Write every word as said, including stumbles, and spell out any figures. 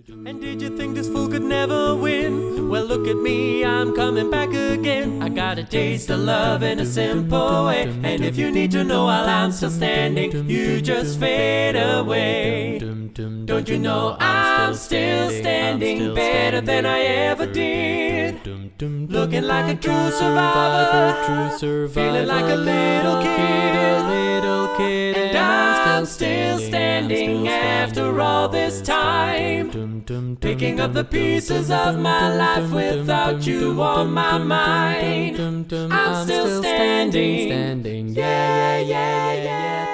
And did you think this fool could never win? Well, look at me, I'm coming back again. I got a taste of love in a simple way. And if you need to know while I'm still standing, you just fade away. Don't you know I'm still standing better than I ever did? Looking like a true survivor, feeling like a little kid. And I'm still standing after all this time, picking up the pieces of my life without you on my mind. I'm still standing, yeah, yeah, yeah, yeah.